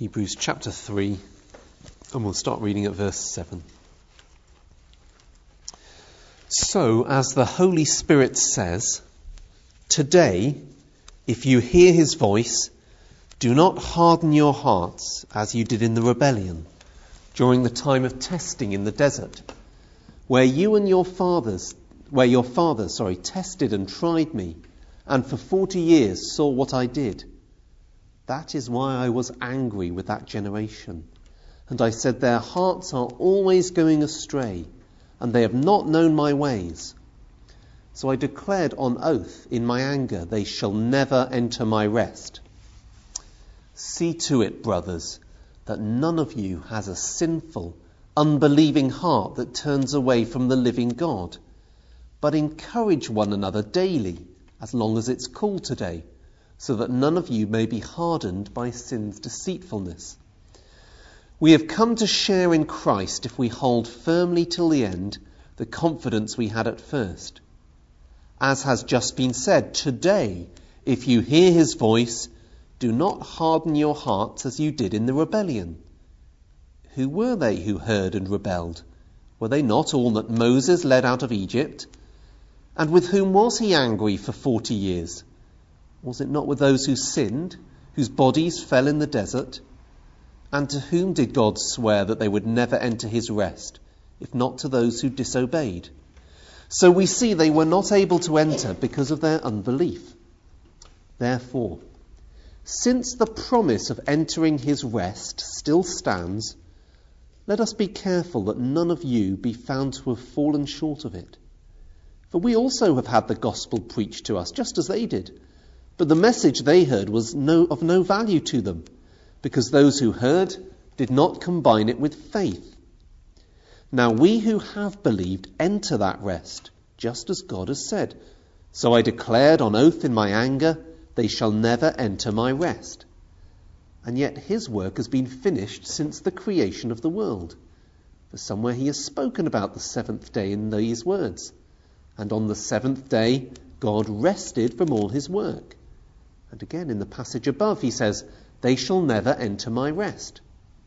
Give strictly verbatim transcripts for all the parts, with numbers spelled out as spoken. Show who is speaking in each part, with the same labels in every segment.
Speaker 1: Hebrews chapter three, and we'll start reading at verse seven. So, as the Holy Spirit says, today, if you hear his voice, do not harden your hearts as you did in the rebellion during the time of testing in the desert, where you and your fathers, where your fathers, sorry, tested and tried me, and for forty years saw what I did. That is why I was angry with that generation. And I said, their hearts are always going astray, and they have not known my ways. So I declared on oath in my anger, they shall never enter my rest. See to it, brothers, that none of you has a sinful, unbelieving heart that turns away from the living God, but encourage one another daily, as long as it's called today, so that none of you may be hardened by sin's deceitfulness. We have come to share in Christ if we hold firmly till the end the confidence we had at first. As has just been said, today, if you hear his voice, do not harden your hearts as you did in the rebellion. Who were they who heard and rebelled? Were they not all that Moses led out of Egypt? And with whom was he angry for forty years? Was it not with those who sinned, whose bodies fell in the desert? And to whom did God swear that they would never enter his rest, if not to those who disobeyed? So we see they were not able to enter because of their unbelief. Therefore, since the promise of entering his rest still stands, let us be careful that none of you be found to have fallen short of it. For we also have had the gospel preached to us, just as they did. But the message they heard was no, of no value to them, because those who heard did not combine it with faith. Now we who have believed enter that rest, just as God has said. So I declared on oath in my anger, they shall never enter my rest. And yet his work has been finished since the creation of the world. For somewhere he has spoken about the seventh day in these words. And on the seventh day, God rested from all his work. And again in the passage above he says, they shall never enter my rest.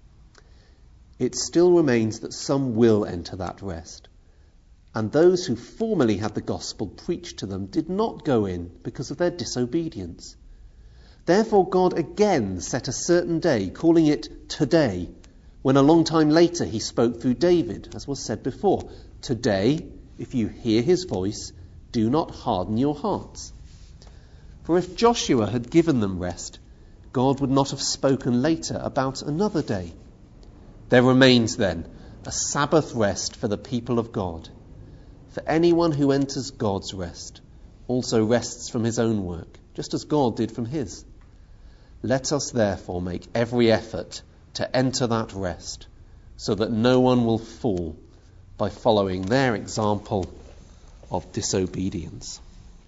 Speaker 1: It still remains that some will enter that rest. And those who formerly had the gospel preached to them did not go in because of their disobedience. Therefore God again set a certain day, calling it today, when a long time later he spoke through David, as was said before, today, if you hear his voice, do not harden your hearts. For if Joshua had given them rest, God would not have spoken later about another day. There remains then a Sabbath rest for the people of God. For anyone who enters God's rest also rests from his own work, just as God did from his. Let us therefore make every effort to enter that rest, so that no one will fall by following their example of disobedience.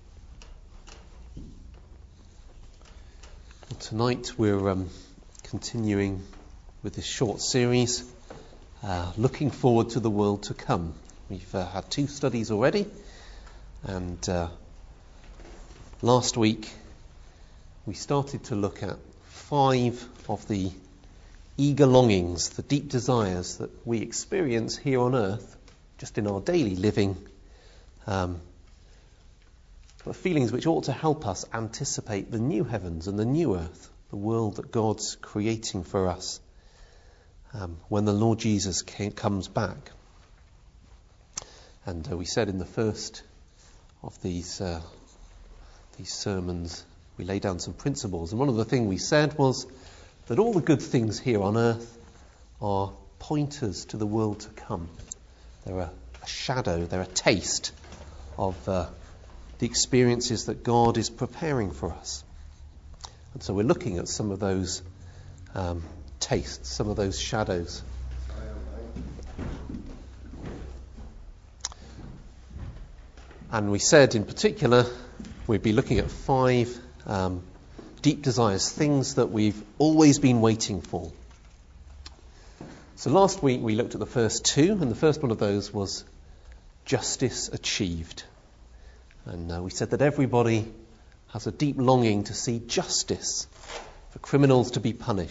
Speaker 1: Well, tonight we're um, continuing with this short series, uh, looking forward to the world to come. We've uh, had two studies already, and uh, last week we started to look at five of the eager longings, the deep desires that we experience here on earth, just in our daily living, um, but feelings which ought to help us anticipate the new heavens and the new earth, the world that God's creating for us um, when the Lord Jesus came, comes back. And uh, we said in the first of these uh, these sermons, we laid down some principles. And one of the things we said was that all the good things here on earth are pointers to the world to come. They're a, a shadow, they're a taste of uh, the experiences that God is preparing for us. And so we're looking at some of those um, tastes, some of those shadows. And we said in particular we'd be looking at five um, deep desires, things that we've always been waiting for. So last week we looked at the first two, and the first one of those was justice achieved. And uh, we said that everybody has a deep longing to see justice, for criminals to be punished,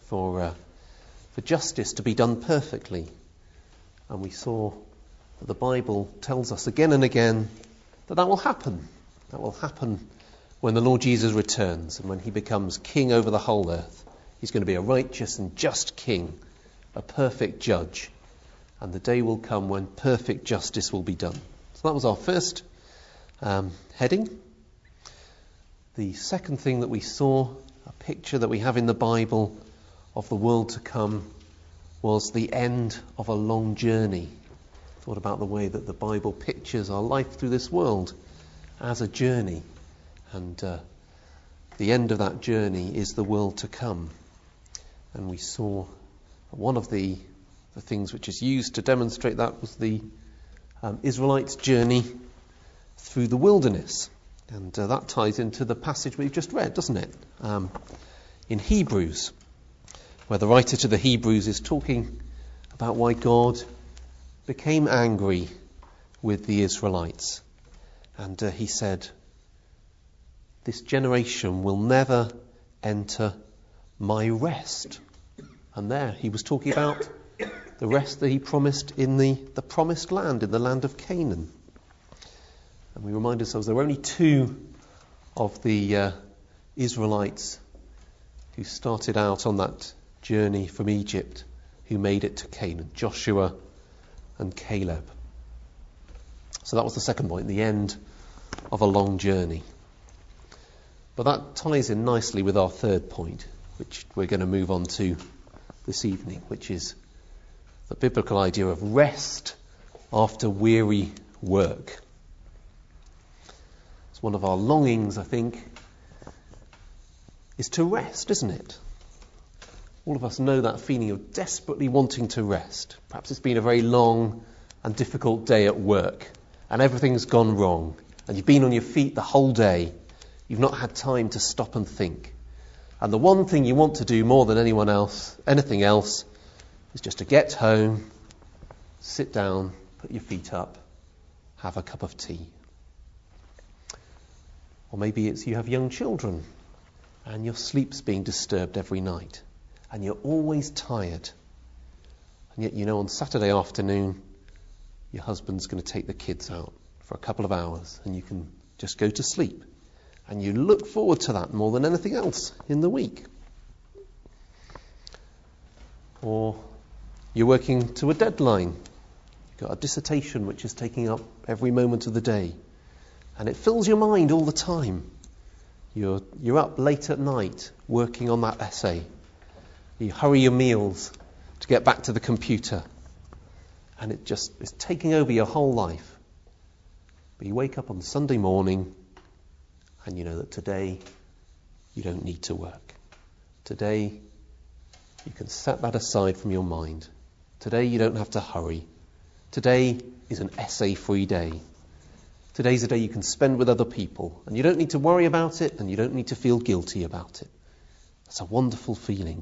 Speaker 1: for uh, for justice to be done perfectly. And we saw that the Bible tells us again and again that that will happen. That will happen when the Lord Jesus returns and when he becomes king over the whole earth. He's going to be a righteous and just king, a perfect judge. And the day will come when perfect justice will be done. So that was our first um, heading. The second thing that we saw, a picture that we have in the Bible of the world to come, was the end of a long journey. Thought about the way that the Bible pictures our life through this world as a journey. And uh, the end of that journey is the world to come. And we saw one of the, the things which is used to demonstrate that was the um, Israelites' journey through the wilderness. And uh, that ties into the passage we've just read, doesn't it? Um, in Hebrews, where the writer to the Hebrews is talking about why God became angry with the Israelites. And uh, he said, this generation will never enter my rest. And there he was talking about the rest that he promised in the, the promised land, in the land of Canaan. And we remind ourselves there were only two of the uh, Israelites who started out on that journey from Egypt who made it to Canaan, Joshua and Caleb. So that was the second point, the end of a long journey. But that ties in nicely with our third point, which we're going to move on to this evening, which is the biblical idea of rest after weary work. It's one of our longings, I think, is to rest, isn't it? All of us know that feeling of desperately wanting to rest. Perhaps it's been a very long and difficult day at work, and everything's gone wrong, and you've been on your feet the whole day. You've not had time to stop and think. And the one thing you want to do more than anyone else, anything else, is just to get home, sit down, put your feet up, have a cup of tea. Or maybe it's you have young children and your sleep's being disturbed every night and you're always tired. And yet you know on Saturday afternoon your husband's going to take the kids out for a couple of hours and you can just go to sleep. And you look forward to that more than anything else in the week. Or you're working to a deadline. You've got a dissertation which is taking up every moment of the day. And it fills your mind all the time. You're, you're up late at night working on that essay. You hurry your meals to get back to the computer. And it just is taking over your whole life. But you wake up on Sunday morning and you know that today you don't need to work. Today you can set that aside from your mind. Today you don't have to hurry. Today is an essay-free day. Today's a day you can spend with other people, and you don't need to worry about it, and you don't need to feel guilty about it. That's a wonderful feeling.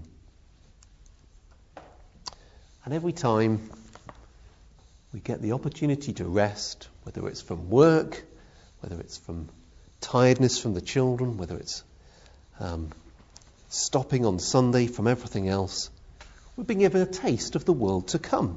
Speaker 1: And every time we get the opportunity to rest, whether it's from work, whether it's from tiredness from the children, whether it's um, stopping on Sunday from everything else, we're being given a taste of the world to come.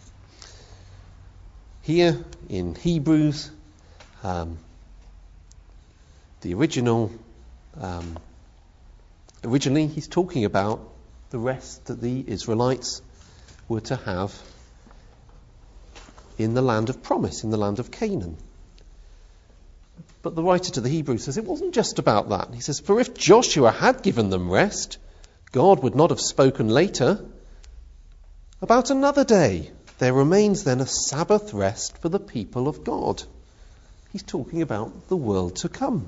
Speaker 1: Here in Hebrews, Um, the original, um, originally he's talking about the rest that the Israelites were to have in the land of promise, in the land of Canaan. But the writer to the Hebrews says it wasn't just about that. He says, for if Joshua had given them rest, God would not have spoken later about another day. There remains then a Sabbath rest for the people of God. He's talking about the world to come.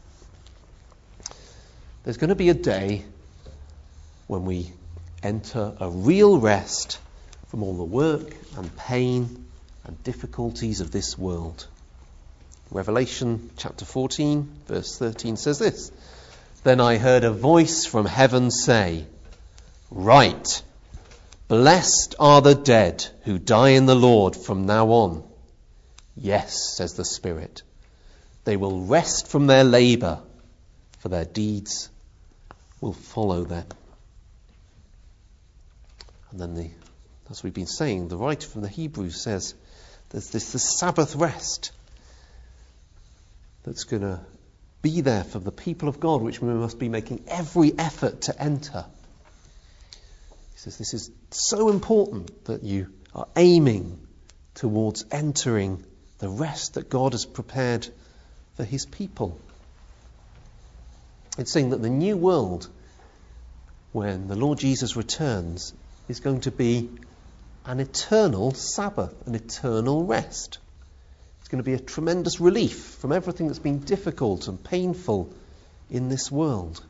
Speaker 1: There's going to be a day when we enter a real rest from all the work and pain and difficulties of this world. Revelation chapter fourteen, verse thirteen says this: Then I heard a voice from heaven say, Write, blessed are the dead who die in the Lord from now on. Yes, says the Spirit, they will rest from their labour, for their deeds will follow them. And then, the, as we've been saying, the writer from the Hebrews says there's this, this Sabbath rest that's going to be there for the people of God, which we must be making every effort to enter. He says this is so important that you are aiming towards entering the rest that God has prepared for his people. It's saying that the new world, when the Lord Jesus returns, is going to be an eternal Sabbath, an eternal rest. It's going to be a tremendous relief from everything that's been difficult and painful in this world.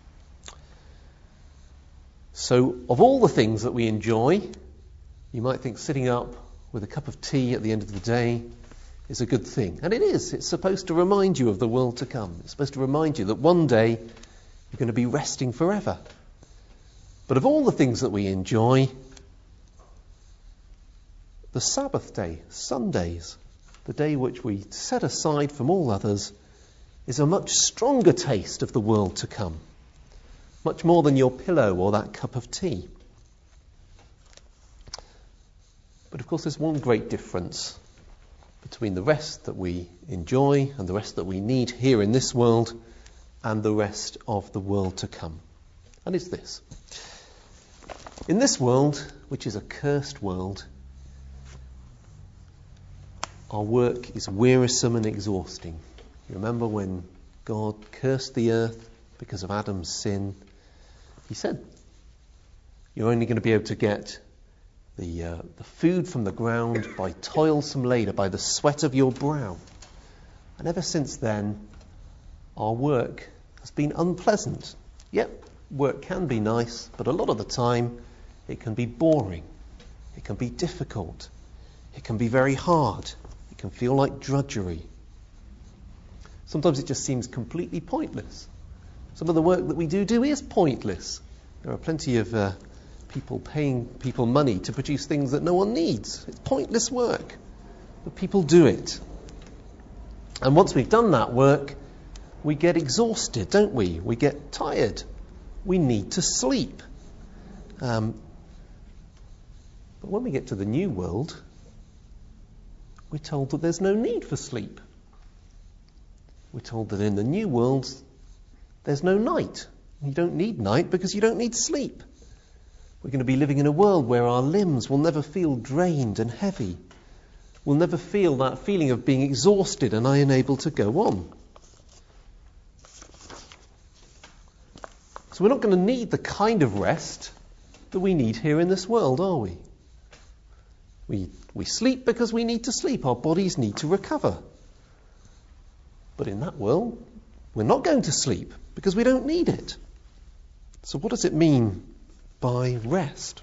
Speaker 1: So, of all the things that we enjoy, you might think sitting up with a cup of tea at the end of the day is a good thing. And it is. It's supposed to remind you of the world to come. It's supposed to remind you that one day you're going to be resting forever. But of all the things that we enjoy, the Sabbath day, Sundays, the day which we set aside from all others, is a much stronger taste of the world to come. Much more than your pillow or that cup of tea. But of course there's one great difference between the rest that we enjoy and the rest that we need here in this world and the rest of the world to come. And it's this. In this world, which is a cursed world, our work is wearisome and exhausting. You remember when God cursed the earth because of Adam's sin? He said, you're only going to be able to get the, uh, the food from the ground by toilsome labour, by the sweat of your brow. And ever since then, our work has been unpleasant. Yep, work can be nice, but a lot of the time it can be boring. It can be difficult. It can be very hard. It can feel like drudgery. Sometimes it just seems completely pointless. Some of the work that we do do is pointless. There are plenty of uh, people paying people money to produce things that no one needs. It's pointless work, but people do it. And once we've done that work, we get exhausted, don't we? We get tired. We need to sleep. Um, but when we get to the new world, we're told that there's no need for sleep. We're told that in the new world, there's no night. You don't need night because you don't need sleep. We're going to be living in a world where our limbs will never feel drained and heavy. We'll never feel that feeling of being exhausted and unable to go on. So we're not going to need the kind of rest that we need here in this world, are we? We, we sleep because we need to sleep. Our bodies need to recover. But in that world, we're not going to sleep because we don't need it. So what does it mean by rest?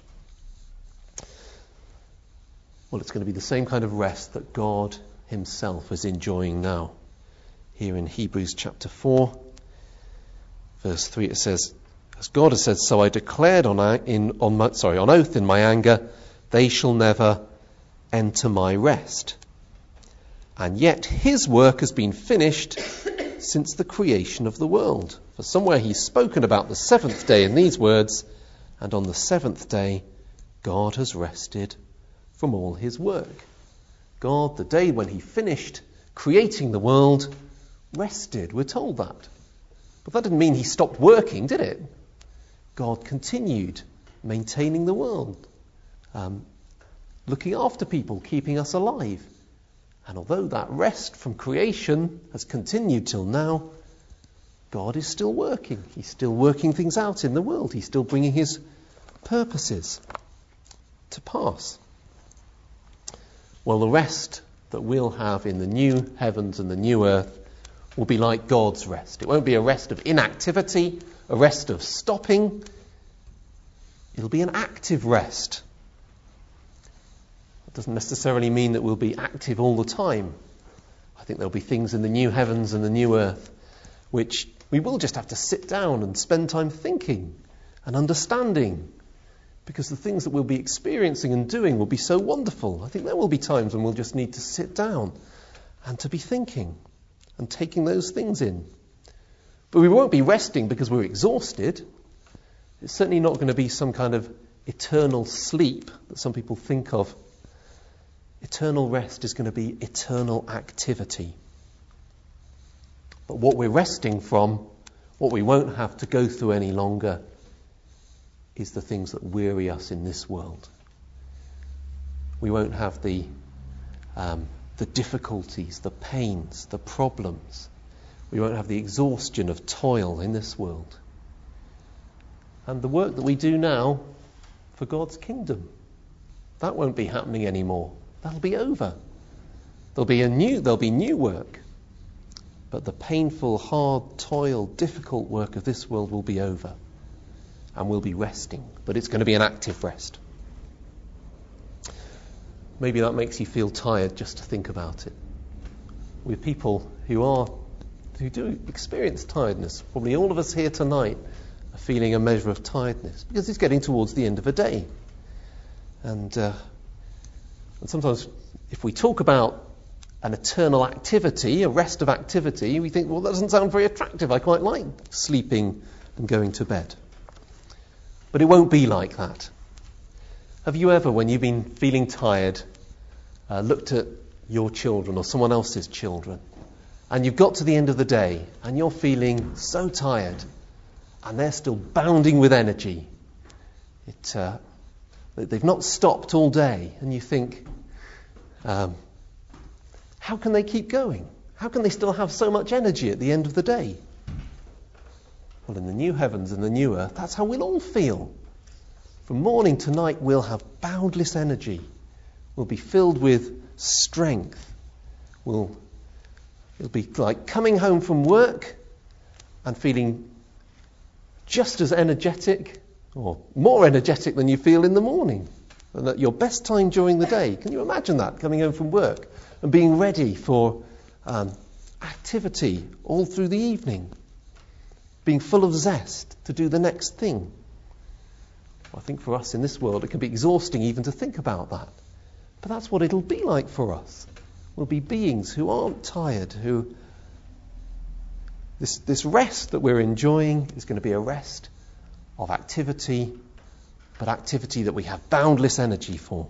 Speaker 1: Well, it's going to be the same kind of rest that God himself is enjoying now. Here in Hebrews chapter four, verse three, it says, as God has said, so I declared on in on my, sorry on oath in my anger, they shall never enter my rest. And yet his work has been finished since the creation of the world. For somewhere he's spoken about the seventh day in these words, and on the seventh day God has rested from all his work. God, the day when he finished creating the world, rested. We're told that. But that didn't mean he stopped working, did it? God continued maintaining the world, um, looking after people, keeping us alive. And although that rest from creation has continued till now, God is still working. He's still working things out in the world. He's still bringing his purposes to pass. Well, the rest that we'll have in the new heavens and the new earth will be like God's rest. It won't be a rest of inactivity, a rest of stopping. It'll be an active rest. It doesn't necessarily mean that we'll be active all the time. I think there'll be things in the new heavens and the new earth which we will just have to sit down and spend time thinking and understanding, because the things that we'll be experiencing and doing will be so wonderful. I think there will be times when we'll just need to sit down and to be thinking and taking those things in. But we won't be resting because we're exhausted. It's certainly not going to be some kind of eternal sleep that some people think of. Eternal rest is going to be eternal activity. But what we're resting from, what we won't have to go through any longer, is the things that weary us in this world. We won't have the um, the difficulties, the pains, the problems. We won't have the exhaustion of toil in this world. And the work that we do now for God's kingdom, that won't be happening anymore. That'll be over. There'll be a new, there'll be new work. But the painful, hard, toil, difficult work of this world will be over. And we'll be resting. But it's going to be an active rest. Maybe that makes you feel tired just to think about it. We're people who are, who do experience tiredness. Probably all of us here tonight are feeling a measure of tiredness because it's getting towards the end of a day. And, uh, and sometimes if we talk about an eternal activity, a rest of activity, we think, well, that doesn't sound very attractive. I quite like sleeping and going to bed. But it won't be like that. Have you ever, when you've been feeling tired, uh, looked at your children or someone else's children, and you've got to the end of the day, and you're feeling so tired, and they're still bounding with energy? It, uh, they've not stopped all day, and you think, um, how can they keep going? How can they still have so much energy at the end of the day? Well, in the new heavens and the new earth, that's how we'll all feel. From morning to night, we'll have boundless energy. We'll be filled with strength. We'll, it'll be like coming home from work and feeling just as energetic, or more energetic than you feel in the morning, and at your best time during the day. Can you imagine that, coming home from work and being ready for um, activity all through the evening, being full of zest to do the next thing? I think for us in this world it can be exhausting even to think about that. But that's what it'll be like for us. We'll be beings who aren't tired, who this this rest that we're enjoying is going to be a rest of activity, but activity that we have boundless energy for.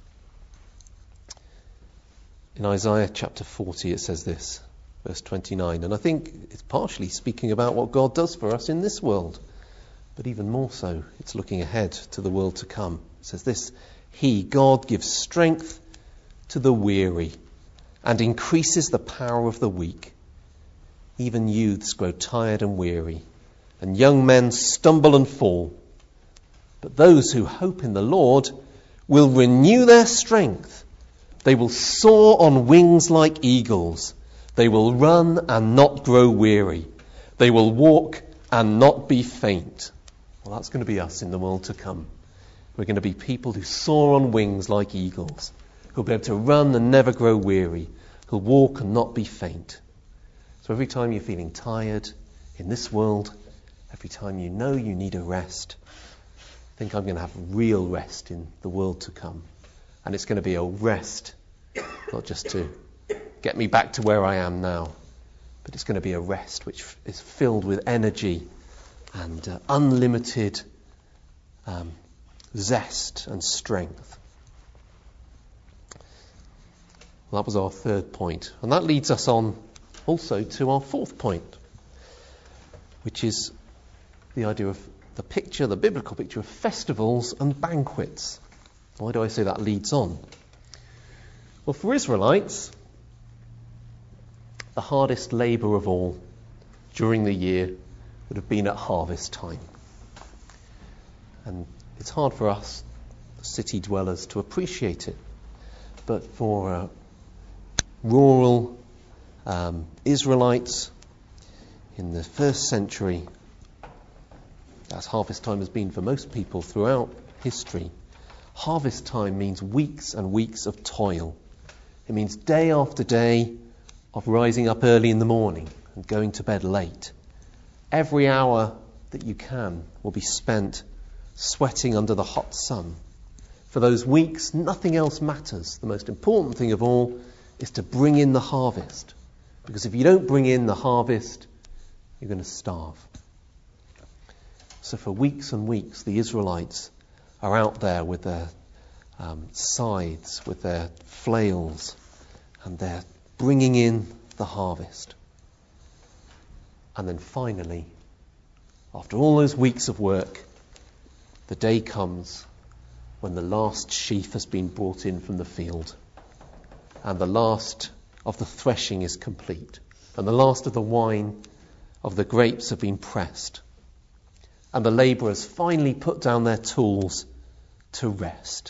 Speaker 1: In Isaiah chapter forty it says this, verse twenty-nine, and I think it's partially speaking about what God does for us in this world. But even more so, it's looking ahead to the world to come. It says this, He, God, gives strength to the weary and increases the power of the weak. Even youths grow tired and weary, and young men stumble and fall. But those who hope in the Lord will renew their strength. They will soar on wings like eagles. They will run and not grow weary. They will walk and not be faint. Well, that's going to be us in the world to come. We're going to be people who soar on wings like eagles, who'll be able to run and never grow weary, who'll walk and not be faint. So every time you're feeling tired in this world, every time you know you need a rest, think I'm going to have real rest in the world to come. And it's going to be a rest, not just to get me back to where I am now, but it's going to be a rest which is filled with energy and uh, unlimited um, zest and strength. Well, that was our third point. And that leads us on also to our fourth point, which is the idea of the picture, the biblical picture of festivals and banquets. Why do I say that leads on? Well, for Israelites, the hardest labour of all during the year would have been at harvest time. And it's hard for us, city dwellers, to appreciate it. But for uh, rural um, Israelites in the first century, as harvest time has been for most people throughout history, harvest time means weeks and weeks of toil. It means day after day of rising up early in the morning and going to bed late. Every hour that you can will be spent sweating under the hot sun. For those weeks, nothing else matters. The most important thing of all is to bring in the harvest. Because if you don't bring in the harvest, you're going to starve. So for weeks and weeks, the Israelites are out there with their um, scythes, with their flails, and they're bringing in the harvest. And then finally, after all those weeks of work, the day comes when the last sheaf has been brought in from the field, and the last of the threshing is complete, and the last of the wine of the grapes have been pressed, and the labourers finally put down their tools to rest.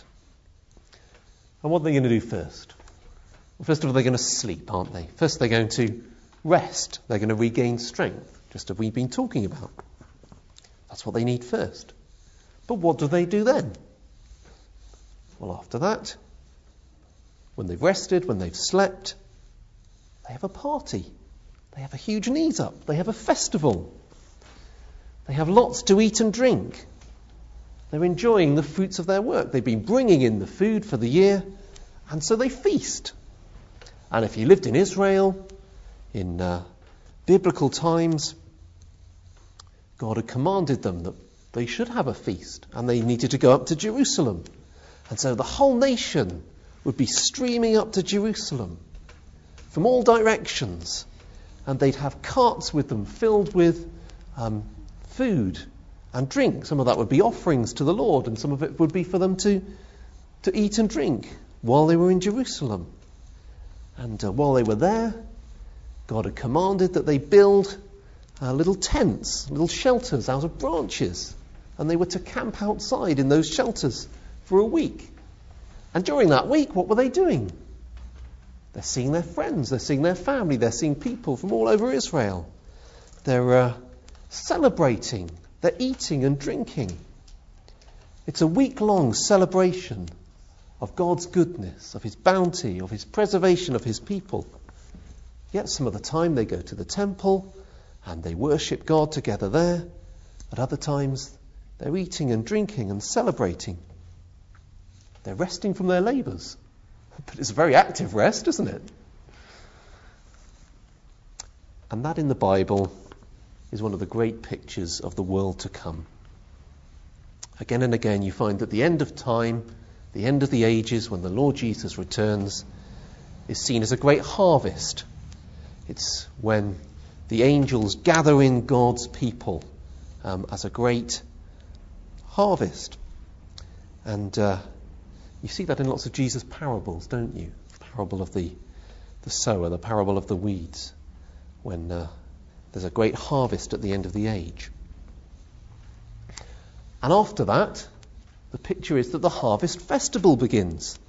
Speaker 1: And what are they going to do first? Well, first of all, they're going to sleep, aren't they? First, they're going to rest. They're going to regain strength, just as we've been talking about. That's what they need first. But what do they do then? Well, after that, when they've rested, when they've slept, they have a party. They have a huge knees up. They have a festival. They have lots to eat and drink. They're enjoying the fruits of their work. They've been bringing in the food for the year, and so they feast. And if you lived in Israel in uh, biblical times, God had commanded them that they should have a feast, and they needed to go up to Jerusalem. And so the whole nation would be streaming up to Jerusalem from all directions, and they'd have carts with them filled with um, food and drink. Some of that would be offerings to the Lord, and some of it would be for them to, to eat and drink while they were in Jerusalem. And uh, while they were there, God had commanded that they build uh, little tents, little shelters out of branches, and they were to camp outside in those shelters for a week. And during that week, what were they doing? They're seeing their friends, they're seeing their family, they're seeing people from all over Israel. They're uh, celebrating, they're eating and drinking. It's a week-long celebration of God's goodness, of his bounty, of his preservation of his people. Yet some of the time they go to the temple and they worship God together there. At other times they're eating and drinking and celebrating. They're resting from their labours. But it's a very active rest, isn't it? And that in the Bible is one of the great pictures of the world to come. Again and again you find that the end of time, the end of the ages, when the Lord Jesus returns, is seen as a great harvest. It's when the angels gather in God's people um, as a great harvest. And uh, you see that in lots of Jesus' parables, don't you? The parable of the, the sower, the parable of the weeds, when uh, there's a great harvest at the end of the age. And after that, the picture is that the harvest festival begins.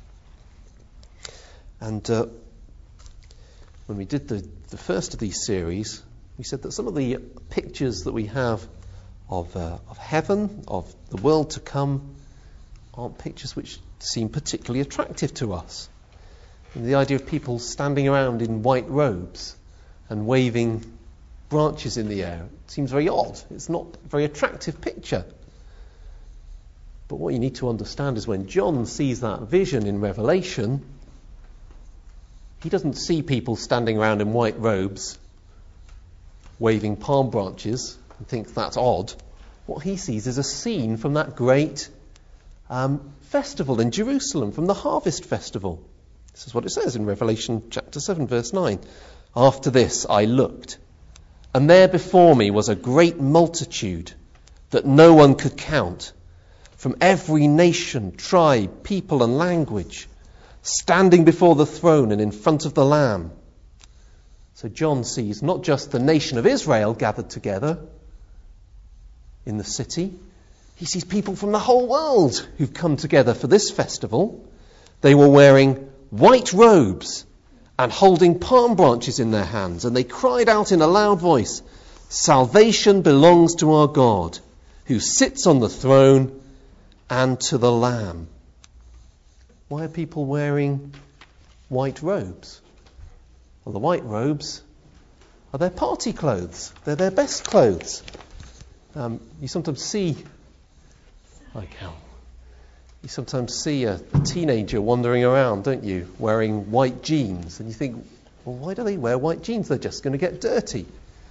Speaker 1: And uh, when we did the, the first of these series, we said that some of the pictures that we have of, uh, of heaven, of the world to come, aren't pictures which seem particularly attractive to us. And the idea of people standing around in white robes and waving branches in the air seems very odd. It's not a very attractive picture. But what you need to understand is when John sees that vision in Revelation, he doesn't see people standing around in white robes waving palm branches and think that's odd. What he sees is a scene from that great um, festival in Jerusalem, from the harvest festival. This is what it says in Revelation chapter seven, verse nine. After this I looked, and there before me was a great multitude that no one could count, from every nation, tribe, people and language, standing before the throne and in front of the Lamb. So John sees not just the nation of Israel gathered together in the city, he sees people from the whole world who've come together for this festival. They were wearing white robes and holding palm branches in their hands, and they cried out in a loud voice, "Salvation belongs to our God, who sits on the throne, and to the Lamb." Why are people wearing white robes? Well, the white robes are their party clothes. They're their best clothes. Um, you sometimes see, hi Cal, you sometimes see a, a teenager wandering around, don't you, wearing white jeans, and you think, well, why do they wear white jeans? They're just going to get dirty.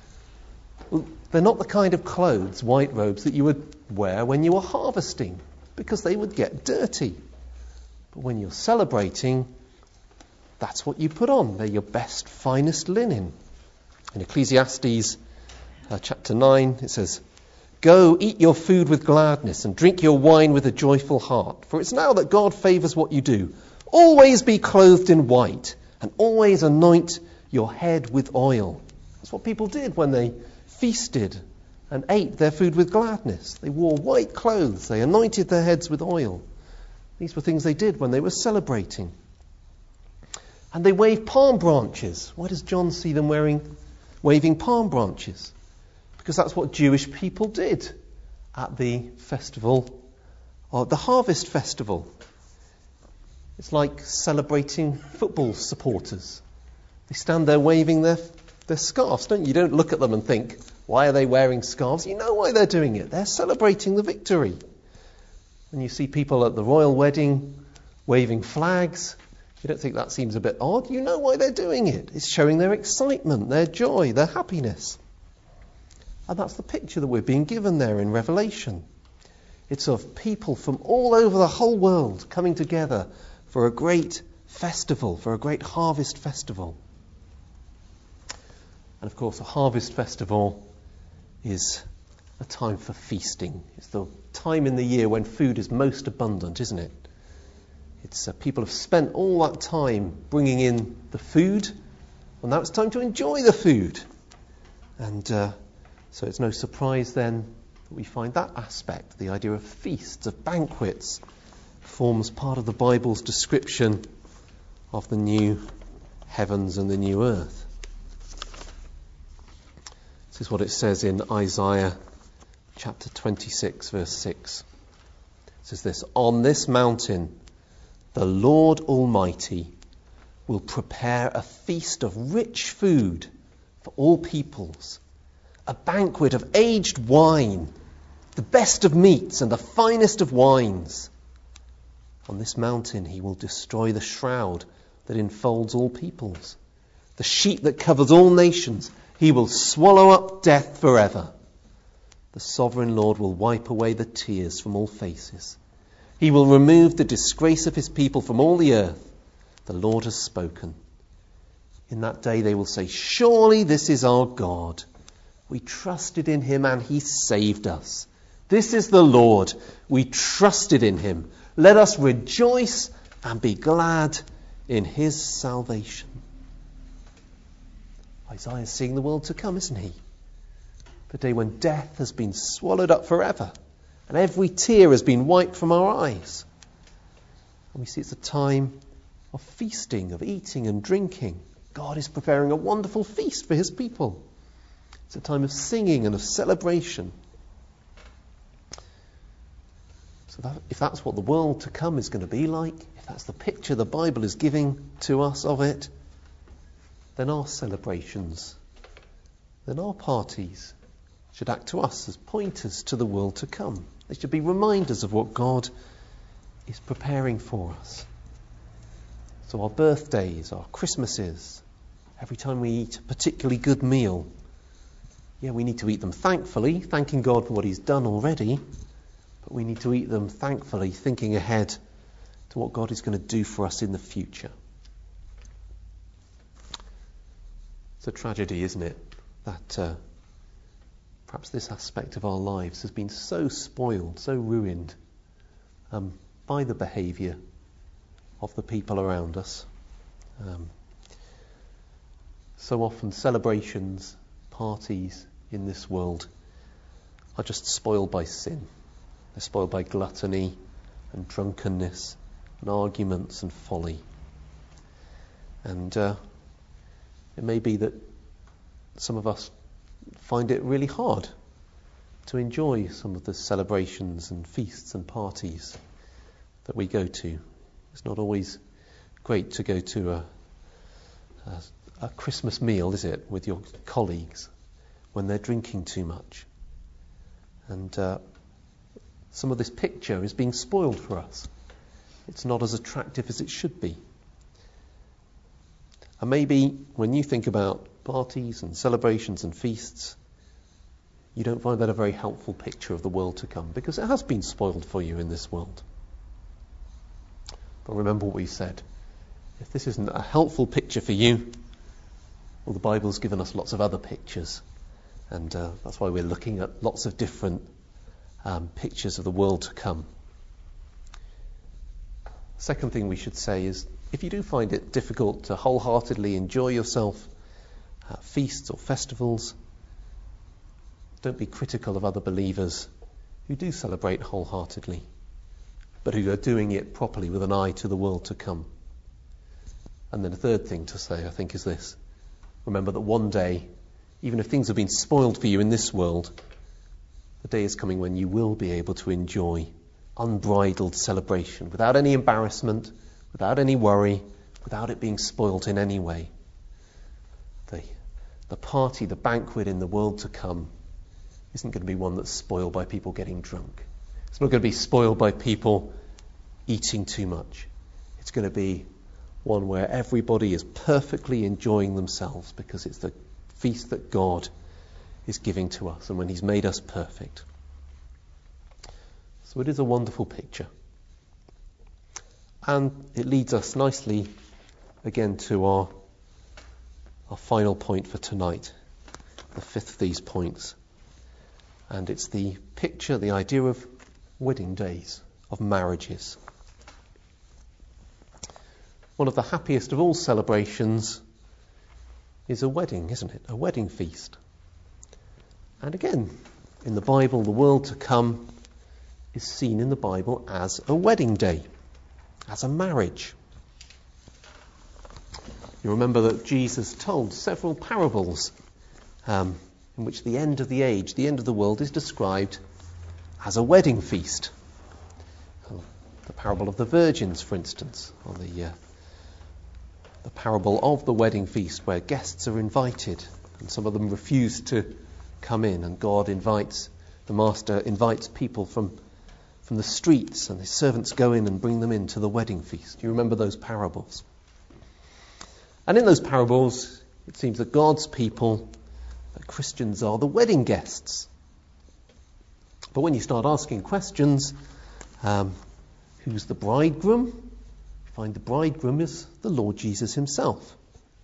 Speaker 1: Well, they're not the kind of clothes, white robes, that you would wear when you were harvesting. because they would get dirty. But when you're celebrating, that's what you put on. They're your best, finest linen. In Ecclesiastes uh, chapter nine, it says, "Go, eat your food with gladness and drink your wine with a joyful heart. For it's now that God favours what you do. Always be clothed in white and always anoint your head with oil." That's what people did when they feasted and ate their food with gladness. They wore white clothes. They anointed their heads with oil. These were things they did when they were celebrating. And they waved palm branches. Why does John see them wearing, waving palm branches? Because that's what Jewish people did at the festival, or the harvest festival. It's like celebrating football supporters. They stand there waving their, their scarves, don't you? You don't look at them and think, why are they wearing scarves? You know why they're doing it. They're celebrating the victory. When you see people at the royal wedding waving flags, you don't think that seems a bit odd. You know why they're doing it. It's showing their excitement, their joy, their happiness. And that's the picture that we're being given there in Revelation. It's of people from all over the whole world coming together for a great festival, for a great harvest festival. And of course, a harvest festival is a time for feasting. It's the time in the year when food is most abundant, isn't it? It's uh, people have spent all that time bringing in the food, and now it's time to enjoy the food. And uh, so it's no surprise then that we find that aspect, the idea of feasts, of banquets, forms part of the Bible's description of the new heavens and the new earth. This is what it says in Isaiah chapter twenty-six, verse six. It says this, "On this mountain the Lord Almighty will prepare a feast of rich food for all peoples, a banquet of aged wine, the best of meats and the finest of wines. On this mountain he will destroy the shroud that enfolds all peoples, the sheet that covers all nations. He will swallow up death forever. The sovereign Lord will wipe away the tears from all faces. He will remove the disgrace of his people from all the earth. The Lord has spoken. In that day they will say, surely this is our God. We trusted in him and he saved us. This is the Lord. We trusted in him. Let us rejoice and be glad in his salvation." Isaiah's seeing the world to come, isn't he? The day when death has been swallowed up forever and every tear has been wiped from our eyes. And we see it's a time of feasting, of eating and drinking. God is preparing a wonderful feast for his people. It's a time of singing and of celebration. So that, if that's what the world to come is going to be like, if that's the picture the Bible is giving to us of it, then our celebrations, then our parties should act to us as pointers to the world to come. They should be reminders of what God is preparing for us. So our birthdays, our Christmases, every time we eat a particularly good meal, yeah, we need to eat them thankfully, thanking God for what he's done already, but we need to eat them thankfully, thinking ahead to what God is going to do for us in the future. It's a tragedy, isn't it, that uh, perhaps this aspect of our lives has been so spoiled, so ruined um, by the behaviour of the people around us. Um, so often celebrations, parties in this world are just spoiled by sin. They're spoiled by gluttony and drunkenness and arguments and folly. And uh, it may be that some of us find it really hard to enjoy some of the celebrations and feasts and parties that we go to. It's not always great to go to a, a, a Christmas meal, is it, with your colleagues when they're drinking too much. And uh, some of this picture is being spoiled for us. It's not as attractive as it should be. And maybe when you think about parties and celebrations and feasts, you don't find that a very helpful picture of the world to come, because it has been spoiled for you in this world. But remember what we said. If this isn't a helpful picture for you, well, the Bible's given us lots of other pictures. And uh, that's why we're looking at lots of different um, pictures of the world to come. Second thing we should say is, if you do find it difficult to wholeheartedly enjoy yourself at feasts or festivals, don't be critical of other believers who do celebrate wholeheartedly, but who are doing it properly with an eye to the world to come. And then a third thing to say, I think, is this. Remember that one day, even if things have been spoiled for you in this world, the day is coming when you will be able to enjoy unbridled celebration, without any embarrassment, without any worry, without it being spoilt in any way. The, the party, the banquet in the world to come isn't going to be one that's spoiled by people getting drunk. It's not going to be spoiled by people eating too much. It's going to be one where everybody is perfectly enjoying themselves, because it's the feast that God is giving to us, and when He's made us perfect. So it is a wonderful picture. And it leads us nicely again to our, our final point for tonight, the fifth of these points. And it's the picture, the idea of wedding days, of marriages. One of the happiest of all celebrations is a wedding, isn't it? A wedding feast. And again, in the Bible, the world to come is seen in the Bible as a wedding day, as a marriage. You remember that Jesus told several parables um, in which the end of the age, the end of the world, is described as a wedding feast. The parable of the virgins, for instance, or the uh, the parable of the wedding feast, where guests are invited and some of them refuse to come in, and God invites, the master invites people from from the streets, and his servants go in and bring them into the wedding feast. You remember those parables? And in those parables, it seems that God's people, that Christians, are the wedding guests. But when you start asking questions, um, who's the bridegroom? You find the bridegroom is the Lord Jesus Himself.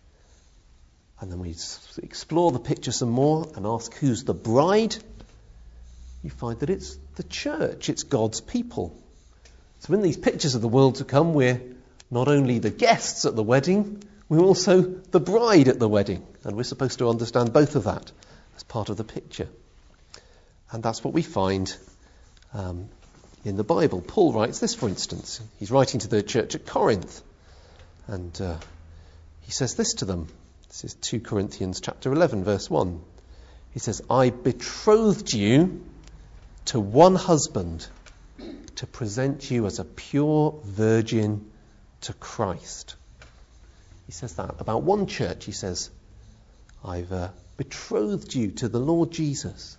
Speaker 1: And then we explore the picture some more and ask, who's the bride? You find that it's the church, it's God's people. So in these pictures of the world to come, we're not only the guests at the wedding, we're also the bride at the wedding. And we're supposed to understand both of that as part of the picture. And that's what we find um, in the Bible. Paul writes this, for instance. He's writing to the church at Corinth. And uh, he says this to them. This is Second Corinthians chapter eleven, verse one. He says, I betrothed you to one husband, to present you as a pure virgin to Christ. He says that about one church. He says, I've uh, betrothed you to the Lord Jesus.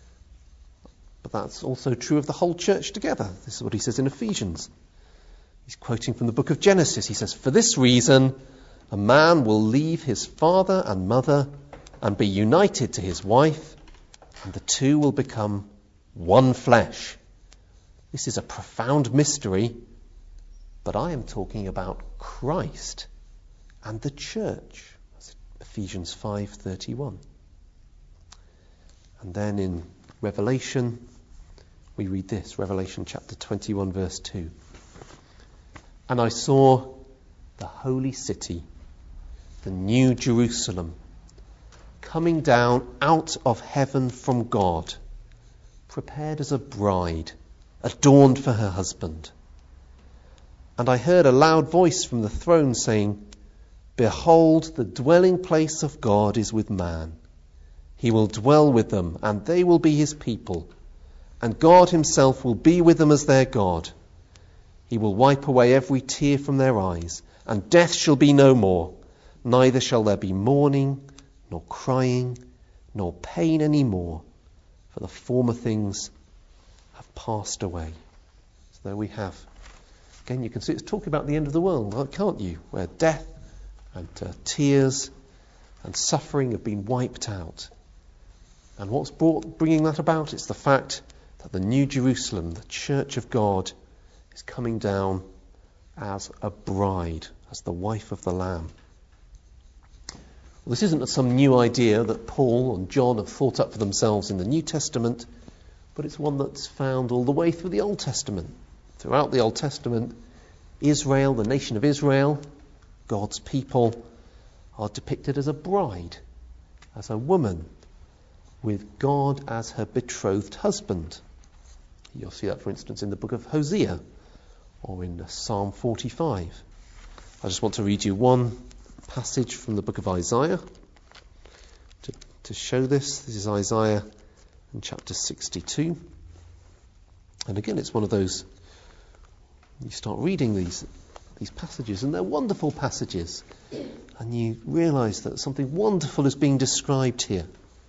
Speaker 1: But that's also true of the whole church together. This is what he says in Ephesians. He's quoting from the book of Genesis. He says, for this reason, a man will leave his father and mother and be united to his wife, and the two will become one flesh. This is a profound mystery, but I am talking about Christ and the church. That's Ephesians five thirty-one. And then in Revelation, we read this, Revelation chapter twenty-one, verse two. And I saw the holy city, the new Jerusalem, coming down out of heaven from God, prepared as a bride, adorned for her husband. And I heard a loud voice from the throne saying, behold, the dwelling place of God is with man. He will dwell with them, and they will be his people. And God Himself will be with them as their God. He will wipe away every tear from their eyes, and death shall be no more. Neither shall there be mourning, nor crying, nor pain any more, for the former things have passed away. So there we have. Again, you can see it's talking about the end of the world, can't you? Where death and uh, tears and suffering have been wiped out. And what's brought, bringing that about? It's the fact that the New Jerusalem, the Church of God, is coming down as a bride, as the wife of the Lamb. Well, this isn't some new idea that Paul and John have thought up for themselves in the New Testament, but it's one that's found all the way through the Old Testament. Throughout the Old Testament, Israel, the nation of Israel, God's people, are depicted as a bride, as a woman, with God as her betrothed husband. You'll see that, for instance, in the book of Hosea, or in Psalm forty-five. I just want to read you one passage from the book of Isaiah to, to show this. This is Isaiah in chapter sixty-two. And again, it's one of those, you start reading these these passages, and they're wonderful passages, and you realise that something wonderful is being described here.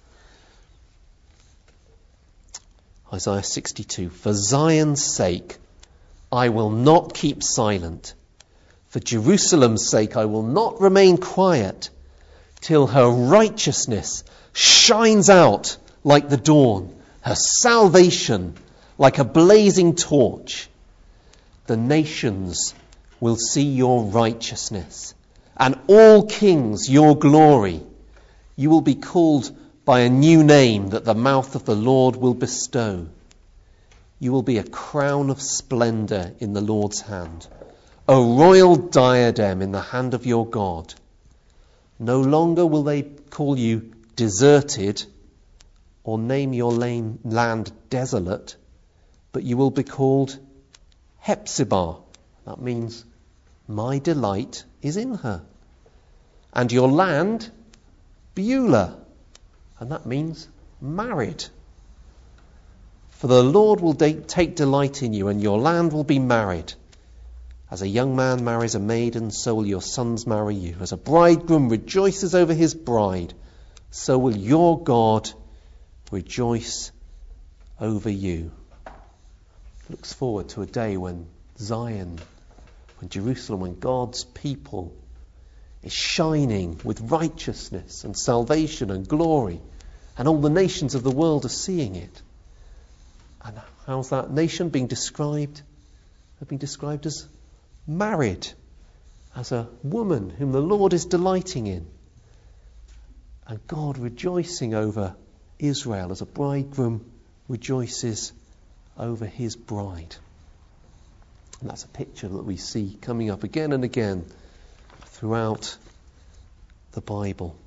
Speaker 1: Isaiah sixty-two. For Zion's sake, I will not keep silent. For Jerusalem's sake, I will not remain quiet till her righteousness shines out like the dawn, her salvation like a blazing torch. The nations will see your righteousness, and all kings your glory. You will be called by a new name that the mouth of the Lord will bestow. You will be a crown of splendour in the Lord's hand, a royal diadem in the hand of your God. No longer will they call you deserted or name your land desolate, but you will be called Hephzibah. That means my delight is in her. And your land, Beulah. And that means married. For the Lord will de- take delight in you, and your land will be married. As a young man marries a maiden, so will your sons marry you. As a bridegroom rejoices over his bride, so will your God rejoice over you. Looks forward to a day when Zion, when Jerusalem, when God's people is shining with righteousness and salvation and glory, and all the nations of the world are seeing it. And how's that nation being described? They're being described as married, as a woman whom the Lord is delighting in. And God rejoicing over Israel as a bridegroom rejoices over his bride. And that's a picture that we see coming up again and again throughout the Bible.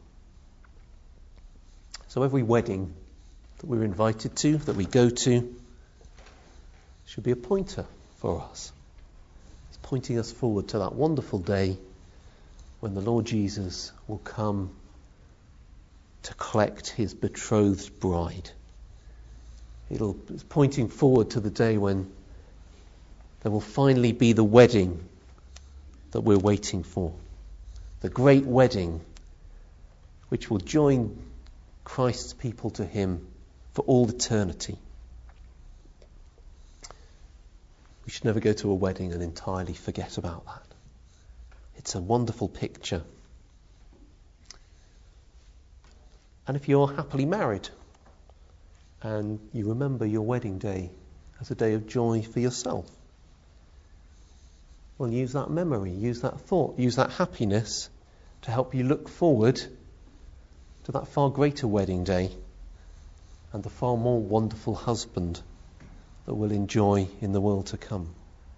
Speaker 1: So every wedding that we're invited to, that we go to, should be a pointer for us. It's pointing us forward to that wonderful day when the Lord Jesus will come to collect his betrothed bride. It'll, it's pointing forward to the day when there will finally be the wedding that we're waiting for. The great wedding which will join Christ's people to him for all eternity. We should never go to a wedding and entirely forget about that. It's a wonderful picture. And if you're happily married and you remember your wedding day as a day of joy for yourself, well, use that memory, use that thought, use that happiness to help you look forward to that far greater wedding day and the far more wonderful husband that we'll enjoy in the world to come.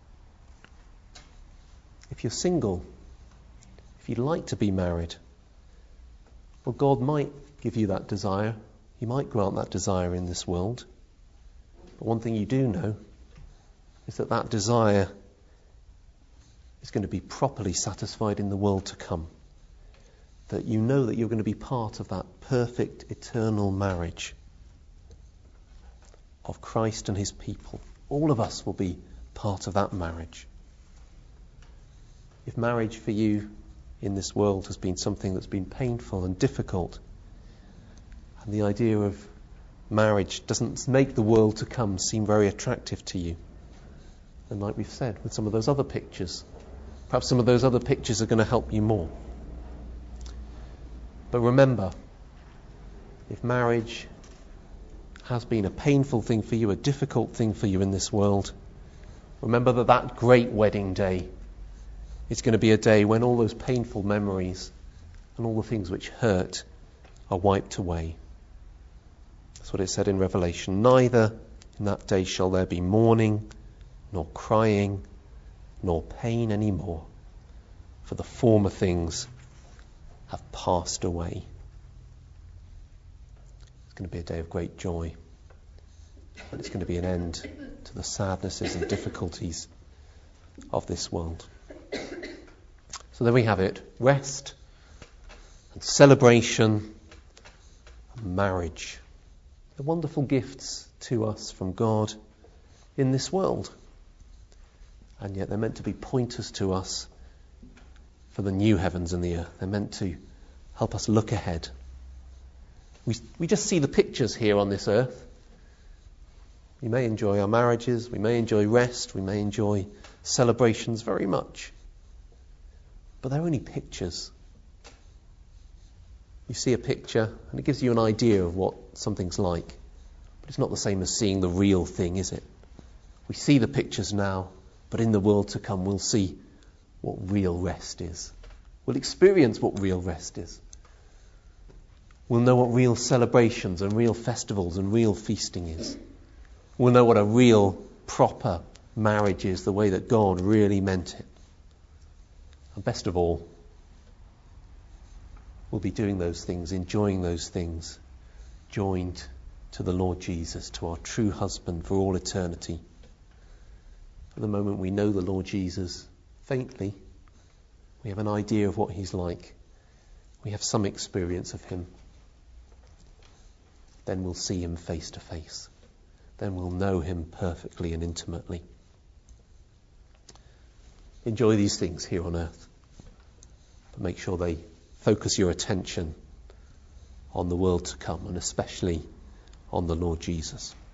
Speaker 1: If you're single, if you'd like to be married, well, God might give you that desire. He might grant that desire in this world. But one thing you do know is that that desire is going to be properly satisfied in the world to come. That you know that you're going to be part of that perfect eternal marriage of Christ and his people. All of us will be part of that marriage. If marriage for you in this world has been something that's been painful and difficult, and the idea of marriage doesn't make the world to come seem very attractive to you, then like we've said, with some of those other pictures, perhaps some of those other pictures are going to help you more. But remember, if marriage has been a painful thing for you, a difficult thing for you in this world, remember that that great wedding day is going to be a day when all those painful memories and all the things which hurt are wiped away. That's what it said in Revelation. Neither in that day shall there be mourning, nor crying, nor pain any more, for the former things have passed away. It's going to be a day of great joy. And it's going to be an end to the sadnesses and difficulties of this world. So there we have it. Rest and celebration and marriage. They're wonderful gifts to us from God in this world. And yet they're meant to be pointers to us for the new heavens and the earth. They're meant to help us look ahead. We, we just see the pictures here on this earth. We may enjoy our marriages, we may enjoy rest, we may enjoy celebrations very much. But they're only pictures. You see a picture and it gives you an idea of what something's like. But it's not the same as seeing the real thing, is it? We see the pictures now, but in the world to come we'll see what real rest is. We'll experience what real rest is. We'll know what real celebrations and real festivals and real feasting is. We'll know what a real, proper marriage is, the way that God really meant it. And best of all, we'll be doing those things, enjoying those things, joined to the Lord Jesus, to our true husband for all eternity. For the moment we know the Lord Jesus faintly, we have an idea of what he's like. We have some experience of him. Then we'll see him face to face. Then we'll know him perfectly and intimately. Enjoy these things here on earth, but make sure they focus your attention on the world to come, and especially on the Lord Jesus.